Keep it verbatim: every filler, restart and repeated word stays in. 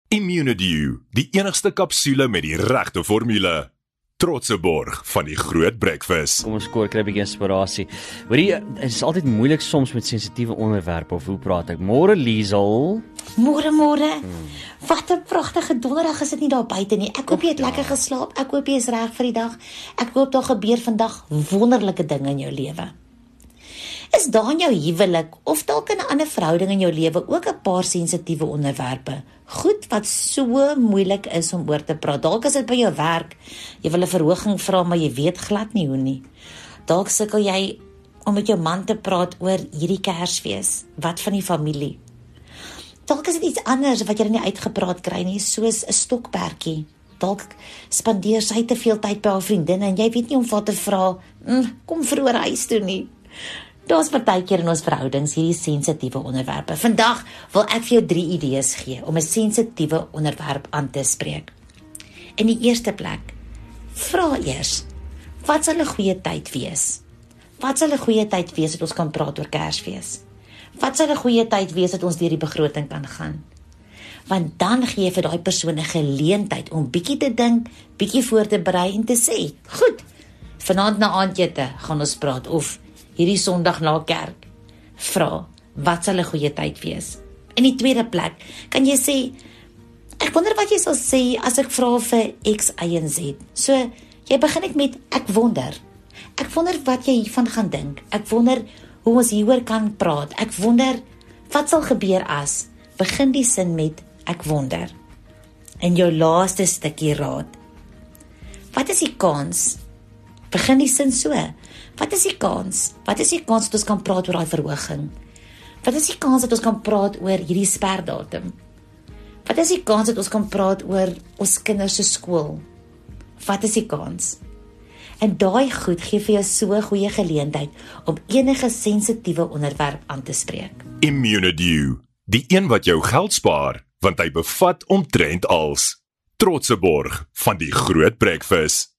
Immunedew, die enigste kapsule met die regte formule. Trotse borg van die Groot Breakfast. Kom ons skoor, kry 'n bietjie inspirasie. Hoorie, dit is altyd moeilik soms met sensitiewe onderwerpe, of hoe praat ek? Môre Liesel. Môre, môre. Hmm. Wat 'n pragtige donderdag is dit nie daar buite nie. Ek hoop jy het lekker geslaap. Ek hoop jy is reg vir die dag. Ek hoop daar gebeur vandag wonderlike dinge in jou lewe. Is daar in jou huwelik of dalk in 'n ander verhouding in jou lewe ook 'n paar sensitiewe onderwerpe? Goed wat so moeilik is om oor te praat. Dalk is dit by jou werk. Jy wil 'n verhoging vra, maar jy weet glad nie hoe nie. Dalk sukkel jy om met jou man te praat oor hierdie Kersfees. Wat van die familie? Dalk is dit iets anders wat jy nie uitgepraat kry nie, soos 'n stokperdjie. Dalk spandeer sy te veel tyd by haar vriendinne en jy weet nie om wat te vra. Mm, kom vroeër huis toe nie. Daar's partykeer in ons verhoudings hierdie sensitiewe onderwerpe. Vandag wil ek vir jou drie idees gee om 'n sensitiewe onderwerp aan te spreek. In die eerste plek, vra eers, wat sal 'n goeie tyd wees? Wat sal 'n goeie tyd wees dat ons kan praat oor Kersfees? Wat sal 'n goeie tyd wees dat ons deur die begroting kan gaan? Want dan gee jy vir daai persoon 'n geleentheid om bietjie te dink, bietjie voor te berei en te sê, goed, vanaand na aandete gaan ons praat, of hierdie Sondag na kerk. Vra, wat sal 'n goeie tyd wees? In die tweede plek, kan jy sê, ek wonder wat jy sal sê as ek vra vir X, Y en Z. So, jy begin net met, ek wonder. Ek wonder wat jy hiervan gaan dink. Ek wonder hoe ons hieroor kan praat. Ek wonder, wat sal gebeur as? Begin die sin met, ek wonder. En jou laaste stukkie raad. Wat is die kans? Begin die sin so. Wat is die kans? Wat is die kans dat ons kan praat oor daai verhoging? Wat is die kans dat ons kan praat oor hierdie sperdatum? Wat is die kans dat ons kan praat oor ons kinders se skool? Wat is die kans? En daai goed gee vir jou so 'n goeie geleentheid om enige sensitiewe onderwerp aan te spreek. Immunedew, die een wat jou geld spaar, want hy bevat omtrent als. Trotse borg van die Groot Breakfast.